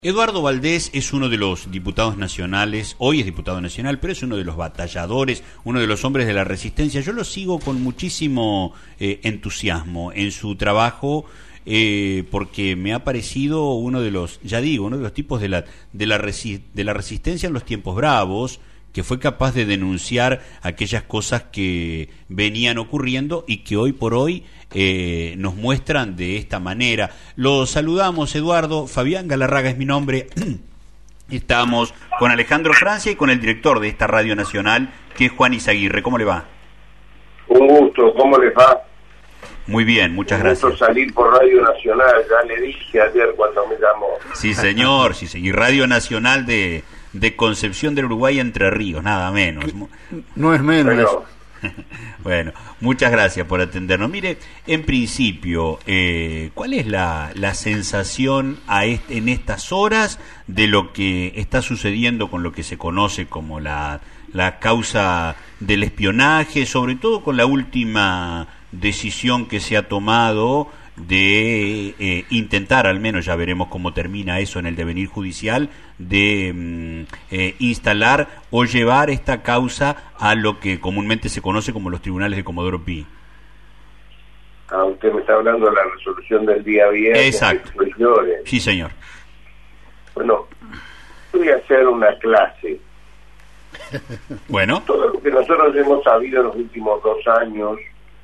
Eduardo Valdés es uno de los diputados nacionales, hoy es diputado nacional, pero es uno de los batalladores, uno de los hombres de la resistencia. Yo lo sigo con muchísimo entusiasmo en su trabajo, porque me ha parecido uno de los, uno de los tipos de la resistencia en los tiempos bravos, que fue capaz de denunciar aquellas cosas que venían ocurriendo y que hoy por hoy nos muestran de esta manera. Lo saludamos, Eduardo. Fabián Galarraga es mi nombre. Estamos con Alejandro Francia y con el director de esta radio nacional, que es Juan Izaguirre. ¿Cómo le va? Un gusto, ¿cómo les va? Muy bien, muchas gracias. Un gusto salir por Radio Nacional, ya le dije ayer cuando me llamó. Sí, señor, sí, y Radio Nacional de Concepción del Uruguay, Entre Ríos, nada menos. No es menos. Bueno, bueno, muchas gracias por atendernos. Mire, en principio, ¿cuál es la sensación en estas horas de lo que está sucediendo con lo que se conoce como la causa del espionaje, sobre todo con la última decisión que se ha tomado de intentar, al menos ya veremos cómo termina eso en el devenir judicial, de instalar o llevar esta causa a lo que comúnmente se conoce como los tribunales de Comodoro Pi? Usted me está hablando de la resolución del día viernes. Exacto. Sí, señor. Bueno, voy a hacer una clase. Bueno. Todo lo que nosotros hemos sabido en los últimos 2 años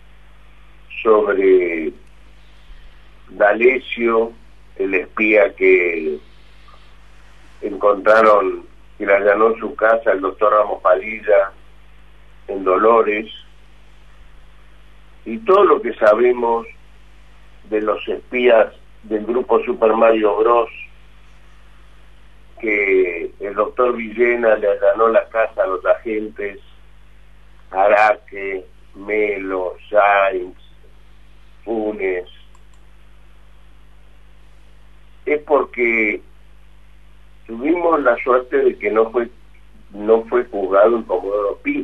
sobre D'Alessio, el espía que encontraron, que le allanó su casa el doctor Ramos Padilla en Dolores, y todo lo que sabemos de los espías del grupo Super Mario Bros, que el doctor Villena le allanó la casa a los agentes Araque, Melo, Sainz, Funes, es porque tuvimos la suerte de que no fue juzgado en Comodoro Pi.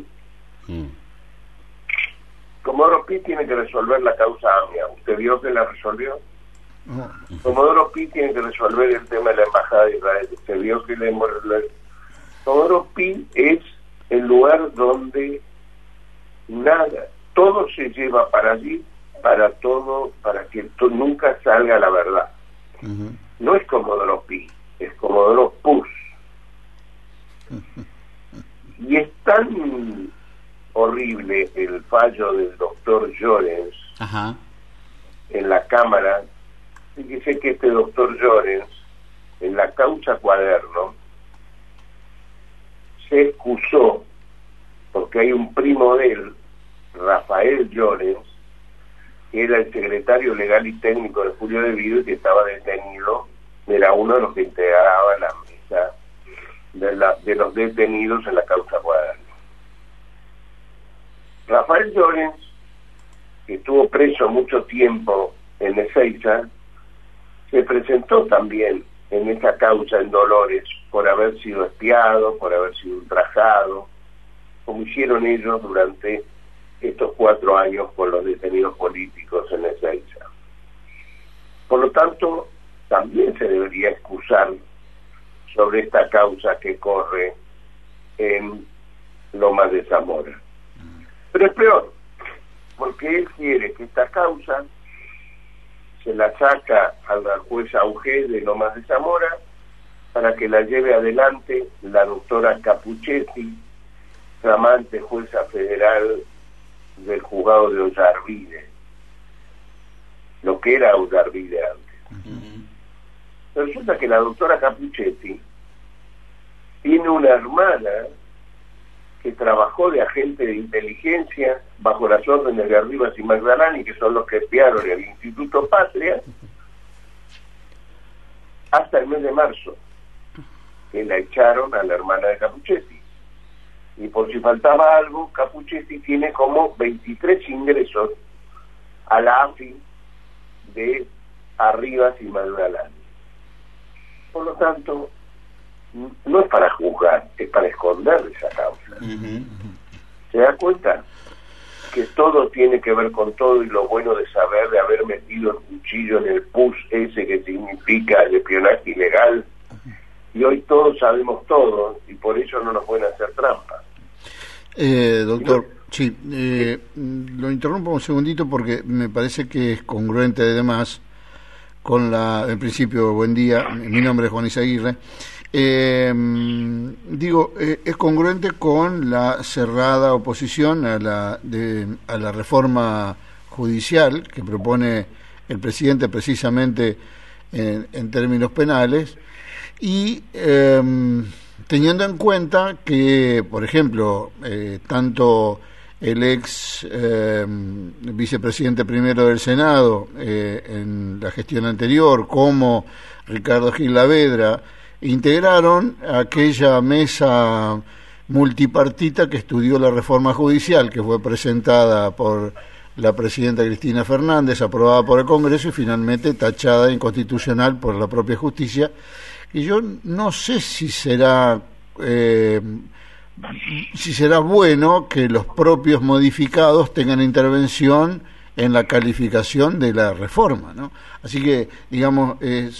Comodoro Pi tiene que resolver la causa AMIA. ¿Usted vio que la resolvió? No. Comodoro Pi tiene que resolver el tema de la embajada de Israel. ¿Usted vio que Comodoro Pi es el lugar donde todo se lleva para allí, para que nunca salga la verdad. No es Comodoro Pi, es Comodoro Pus. Y es tan horrible el fallo del doctor Llorens en la Cámara. Fíjese que este doctor Llorens, en la causa Cuaderno, se excusó porque hay un primo de él, Rafael Llorens, que era el secretario legal y técnico de Julio De Vido y que estaba detenido, era uno de los que integraba la mesa de los detenidos en la causa Cuaderno. Rafael Llorens, que estuvo preso mucho tiempo en Ezeiza, se presentó también en esa causa en Dolores por haber sido espiado, por haber sido ultrajado, como hicieron ellos durante estos 4 años con los detenidos políticos en Ezeiza. Por lo tanto, también se debería excusar sobre esta causa que corre en Lomas de Zamora. Pero es peor, porque él quiere que esta causa se la saca a la jueza Auge de Lomas de Zamora para que la lleve adelante la doctora Capuchetti, flamante jueza federal del juzgado de Ollarvide, lo que era Ollarvide antes. Pero resulta que la doctora Capuchetti tiene una hermana que trabajó de agente de inteligencia bajo las órdenes de Arribas y Magdalani, que son los que espiaron el Instituto Patria, hasta el mes de marzo, que la echaron a la hermana de Capuchetti. Y por si faltaba algo, Capuchetti tiene como 23 ingresos a la AFI de Arribas y Magdalani. Por lo tanto, no es para juzgar, es para esconder esa causa. ¿Se da cuenta? Que todo tiene que ver con todo, y lo bueno de saber de haber metido el cuchillo en el pus ese que significa el espionaje ilegal hoy todos sabemos todo y por eso no nos pueden hacer trampa. Doctor, sí, lo interrumpo un segundito porque me parece que es congruente además con en principio, buen día, mi nombre es Juan Izaguirre. Es congruente con la cerrada oposición a la reforma judicial que propone el presidente precisamente en términos penales y teniendo en cuenta que, por ejemplo, tanto el ex vicepresidente primero del Senado en la gestión anterior como Ricardo Gil Lavedra integraron aquella mesa multipartita que estudió la reforma judicial que fue presentada por la presidenta Cristina Fernández, aprobada por el Congreso y finalmente tachada de inconstitucional por la propia justicia. Y yo no sé si será bueno que los propios modificados tengan intervención en la calificación de la reforma, ¿no? Así que, digamos,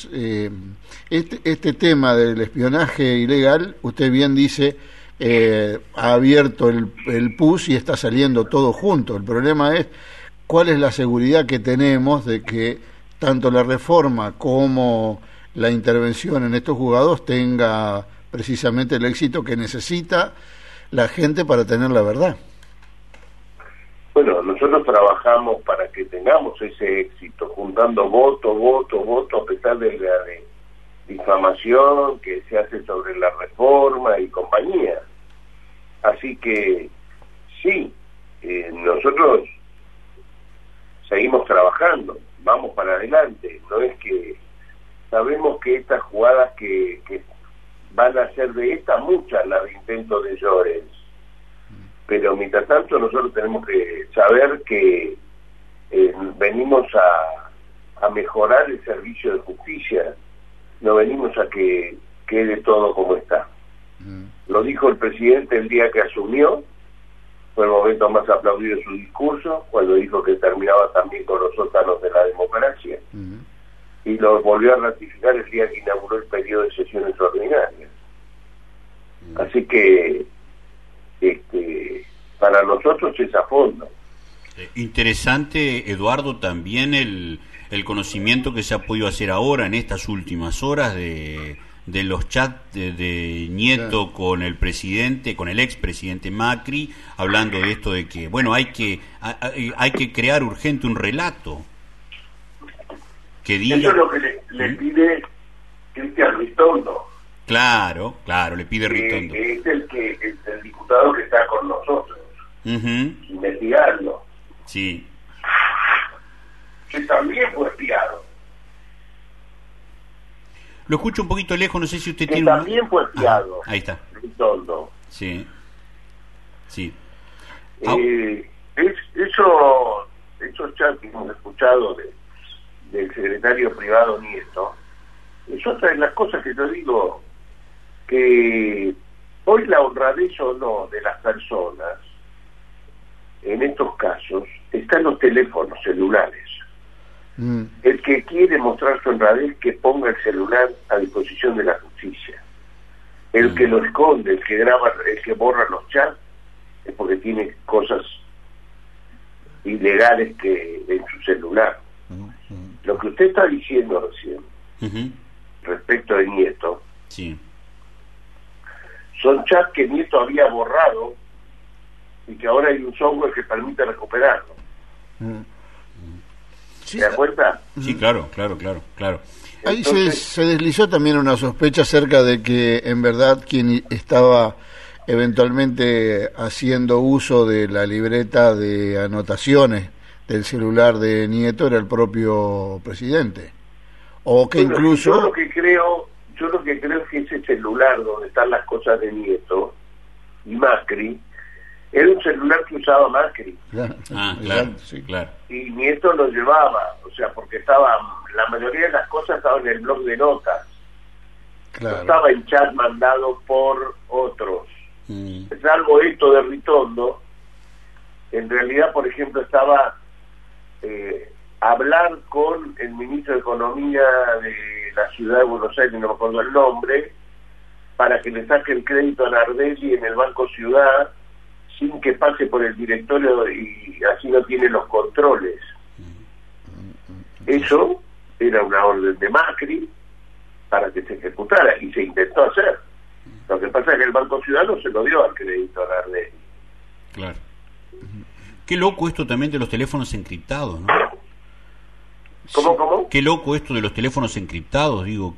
este tema del espionaje ilegal, usted bien dice, ha abierto el PUS y está saliendo todo junto. El problema es cuál es la seguridad que tenemos de que tanto la reforma como la intervención en estos juzgados tenga precisamente el éxito que necesita la gente para tener la verdad. Bueno, nosotros trabajamos para que tengamos ese éxito, juntando voto, a pesar de la difamación que se hace sobre la reforma y compañía. Así que sí, nosotros seguimos trabajando, vamos para adelante. No es que sabemos que estas jugadas que van a ser de estas muchas las de intentos de Llorens, pero mientras tanto nosotros tenemos que saber que venimos a mejorar el servicio de justicia, no venimos a que quede todo como está. Lo dijo el presidente el día que asumió, fue el momento más aplaudido de su discurso, cuando dijo que terminaba también con los sótanos de la democracia, y lo volvió a ratificar el día que inauguró el periodo de sesiones ordinarias. Así que para nosotros es a fondo. Interesante, Eduardo, también el conocimiento que se ha podido hacer ahora en estas últimas horas de los chats de Nieto con el presidente, con el expresidente Macri, hablando de esto de que, bueno, hay que crear urgente un relato que diga... Eso es lo que le pide Cristian Ritondo. Claro, le pide Ritondo. Es el diputado que está con nosotros, investigando. Sí. Que también fue espiado. Lo escucho un poquito lejos, no sé si usted Que tiene... también fue espiado. Ahí está. Ritondo. Sí. Esos chats que hemos escuchado del secretario privado Nieto, es otra de las cosas que yo digo, que hoy la honradez o no de las personas en estos casos está en los teléfonos celulares. El que quiere mostrar su honradez, que ponga el celular a disposición de la justicia. El que lo esconde, el que graba, el que borra los chats, es porque tiene cosas ilegales en su celular. Lo que usted está diciendo recién respecto de Nieto, son chats que Nieto había borrado y que ahora hay un software que permite recuperarlo. ¿Se da cuenta? Sí, claro. Ahí se deslizó también una sospecha acerca de que en verdad quien estaba eventualmente haciendo uso de la libreta de anotaciones del celular de Nieto era el propio presidente, o que incluso... Yo lo que creo es que ese celular donde están las cosas de Nieto y Macri era un celular que usaba Macri. Claro. Y Nieto lo llevaba, o sea, porque la mayoría de las cosas estaban en el blog de notas. No estaba en chat mandado por otros. Salvo esto de Ritondo, en realidad, por ejemplo, estaba hablar con el ministro de Economía de la ciudad de Buenos Aires, no me acuerdo el nombre, para que le saque el crédito a Nardelli en el Banco Ciudad sin que pase por el directorio y así no tiene los controles. Eso era una orden de Macri para que se ejecutara y se intentó hacer. Lo que pasa es que el Banco Ciudad no se lo dio al crédito a Nardelli. Claro. Qué loco esto también de los teléfonos encriptados, ¿no? ¿Cómo? Qué loco esto de los teléfonos encriptados, digo,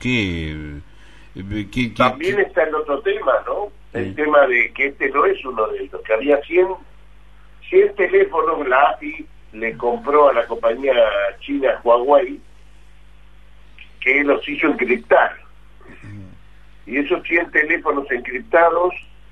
También está el otro tema, ¿no? El tema de que este no es uno de ellos, que había 100 teléfonos, la AFI le compró a la compañía china Huawei, que los hizo encriptar. Y esos 100 teléfonos encriptados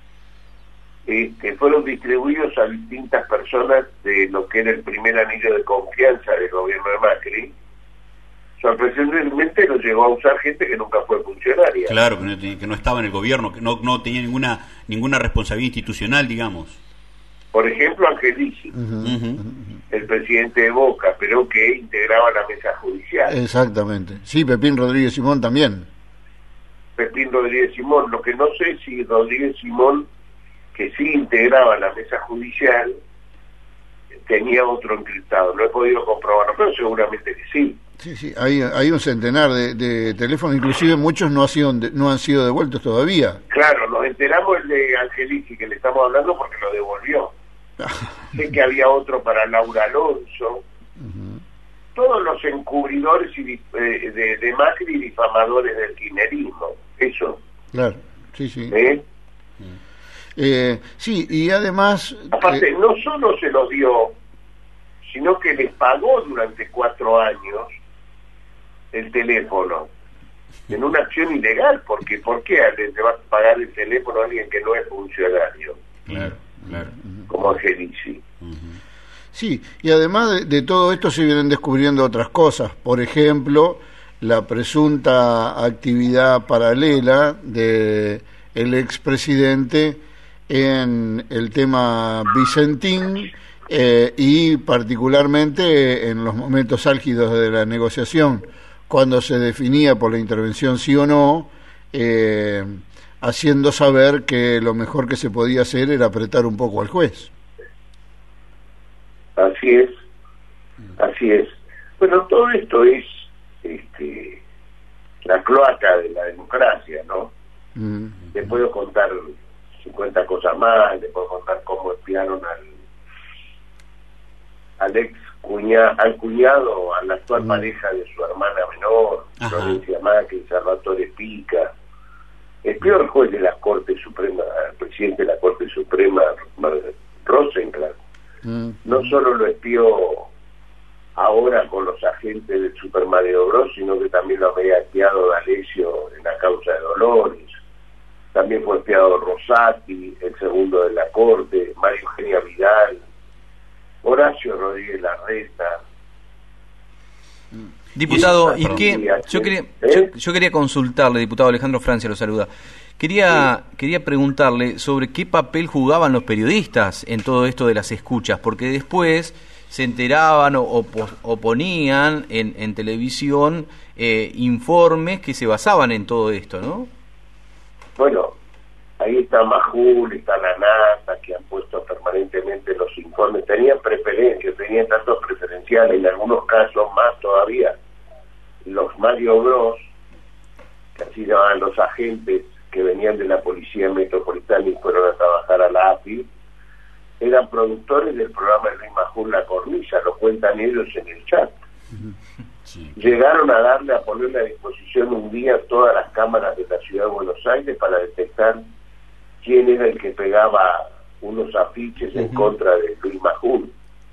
fueron distribuidos a distintas personas de lo que era el primer anillo de confianza del gobierno de Macri. Sorprendentemente lo llegó a usar gente que nunca fue funcionaria. Claro, que no estaba en el gobierno, que no tenía ninguna responsabilidad institucional, digamos. Por ejemplo, Angelici, el presidente de Boca, pero que integraba la mesa judicial. Exactamente. Sí, Pepín Rodríguez Simón también. Pepín Rodríguez Simón, lo que no sé si Rodríguez Simón, que sí integraba la mesa judicial, tenía otro encriptado. No he podido comprobarlo, pero seguramente que sí. Sí, hay un centenar de teléfonos, inclusive muchos no han sido devueltos todavía. Claro, nos enteramos el de Angelici, que le estamos hablando porque lo devolvió. Sé que había otro para Laura Alonso. Todos los encubridores de Macri y difamadores del kirchnerismo. Eso. Claro, sí. Sí, y además... Aparte, no solo se los dio, sino que les pagó durante 4 años el teléfono, en una acción ilegal, porque ¿por qué le va a pagar el teléfono a alguien que no es funcionario? Claro. Como Angelici. Sí, y además de todo esto se vienen descubriendo otras cosas, por ejemplo, la presunta actividad paralela de el expresidente en el tema Vicentín y particularmente en los momentos álgidos de la negociación, cuando se definía por la intervención sí o no, haciendo saber que lo mejor que se podía hacer era apretar un poco al juez. Así es. Bueno, todo esto es la cloaca de la democracia, ¿no? Le puedo contar 50 cosas más, le puedo contar cómo espiaron al cuñado, a la actual pareja de su hermana menor, Florencia Macri, Salvatore Pica. Espió al juez de la Corte Suprema, al presidente de la Corte Suprema, Rosenblatt. No solo lo espió ahora con los agentes del Super Mario Bros, sino que también lo había espiado D'Alessio en la causa de Dolores. También fue espiado Rosati, el segundo de la Corte, María Eugenia Vidal, Horacio Rodríguez Larreta. Diputado, ¿y qué? Yo quería consultarle, diputado Alejandro Francia lo saluda. Quería preguntarle sobre qué papel jugaban los periodistas en todo esto de las escuchas, porque después se enteraban o ponían en televisión informes que se basaban en todo esto, ¿no? Bueno, ahí está Majul, está la NASA, que han puesto permanentemente los informes. Tenían preferencias, tenían datos preferenciales, en algunos casos más todavía. Los Mario Bros, que así llamaban los agentes que venían de la Policía Metropolitana y fueron a trabajar a la AFI, eran productores del programa de Luis Majul La Cornisa, lo cuentan ellos en el chat. Sí. Llegaron a ponerle a disposición un día todas las cámaras de la Ciudad de Buenos Aires para detectar quién era el que pegaba unos afiches en contra de Luis Majul.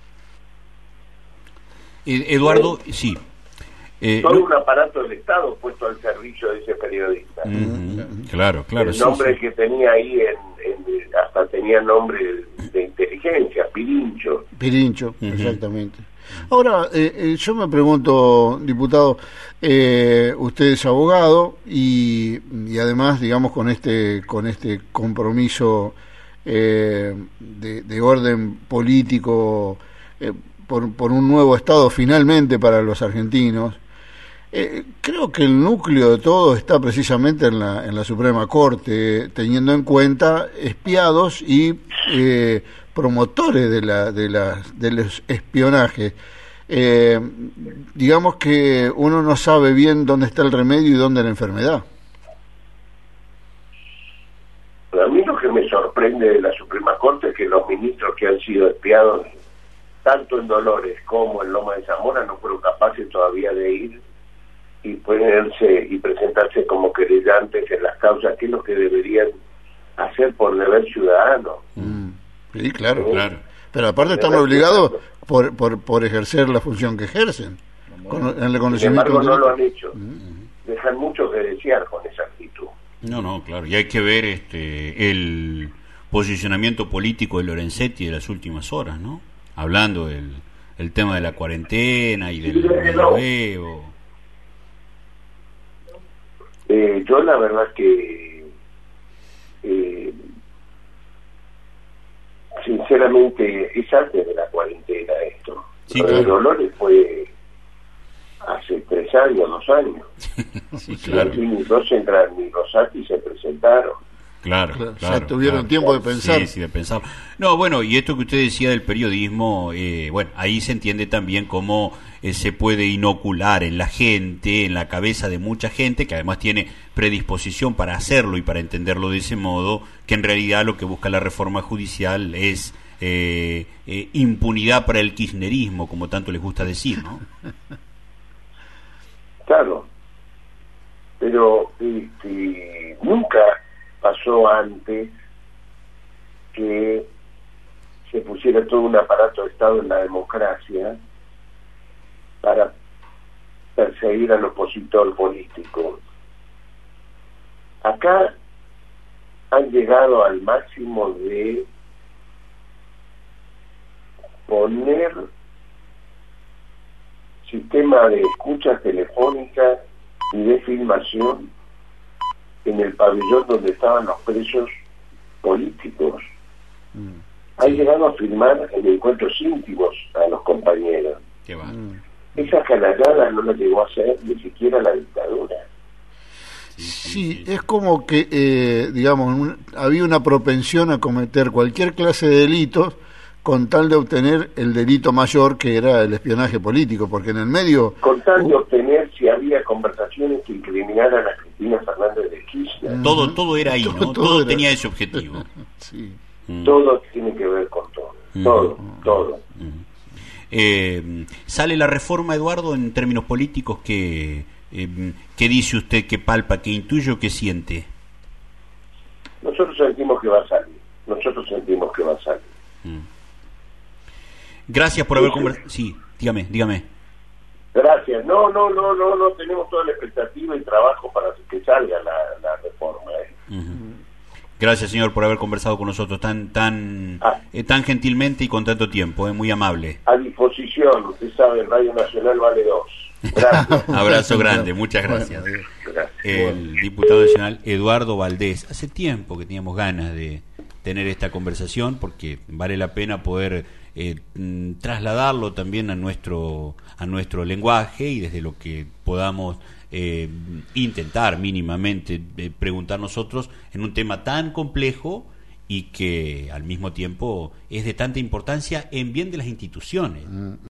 Eduardo, sí. Todo un aparato del Estado puesto al servicio de ese periodista. Claro. El nombre que tenía ahí, hasta tenía nombre de inteligencia, Pirincho. Exactamente. Ahora, yo me pregunto, diputado, usted es abogado y además, digamos, con este compromiso de orden político por un nuevo Estado finalmente para los argentinos, Creo que el núcleo de todo está precisamente en la Suprema Corte, teniendo en cuenta espiados y promotores de los espionajes. Digamos que uno no sabe bien dónde está el remedio y dónde la enfermedad. A mí lo que me sorprende de la Suprema Corte es que los ministros que han sido espiados, tanto en Dolores como en Loma de Zamora, no fueron capaces todavía de ir y ponerse y presentarse como querellantes en las causas, que es lo que deberían hacer por deber ciudadano. Sí, claro. Pero aparte están obligados por ejercer la función que ejercen. El reconocimiento. Sin embargo, no lo han hecho. Dejan mucho que desear con esa actitud. No, claro. Y hay que ver el posicionamiento político de Lorenzetti de las últimas horas, ¿no? Hablando del tema de la cuarentena y del medioevo. Yo la verdad que sinceramente es antes de la cuarentena esto. Sí, Lo de Dolores fue hace 3 años, 2 años. Sí, claro. Ni Rosenkrantz ni Rosati se presentaron. Claro. Ya tuvieron tiempo de pensar. Sí, de pensar. No, bueno, y esto que usted decía del periodismo, bueno, ahí se entiende también cómo se puede inocular en la gente, en la cabeza de mucha gente, que además tiene predisposición para hacerlo y para entenderlo de ese modo, que en realidad lo que busca la reforma judicial es impunidad para el kirchnerismo, como tanto les gusta decir, ¿no? Claro, pero nunca pasó antes que se pusiera todo un aparato de Estado en la democracia para perseguir al opositor político. Acá han llegado al máximo de poner sistema de escuchas telefónicas y de filmación en el pabellón donde estaban los presos políticos. Han llegado a filmar en encuentros íntimos a los compañeros. Qué va. Esa canallada no la llegó a hacer ni siquiera la dictadura. Sí, es como que, digamos, había una propensión a cometer cualquier clase de delitos con tal de obtener el delito mayor, que era el espionaje político, porque en el medio... Con tal de obtener si había conversaciones que incriminaran a Cristina Fernández de Kirchner. Todo era ahí, ¿no? Todo tenía ese objetivo. Sí. Todo tiene que ver con todo. Todo. Sale la reforma, Eduardo, en términos políticos, ¿qué dice usted, qué palpa, qué intuye o qué siente? Nosotros sentimos que va a salir. Gracias por haber conversado. Sí, dígame. Gracias. No, tenemos toda la expectativa y trabajo para que salga la reforma. Gracias, señor, por haber conversado con nosotros tan gentilmente y con tanto tiempo, muy amable. A disposición, usted sabe, Radio Nacional vale 2. Gracias. Abrazo grande, muchas gracias. Gracias. El diputado nacional Eduardo Valdés. Hace tiempo que teníamos ganas de tener esta conversación, porque vale la pena poder trasladarlo también a nuestro lenguaje, y desde lo que podamos intentar mínimamente preguntar nosotros en un tema tan complejo y que al mismo tiempo es de tanta importancia en bien de las instituciones.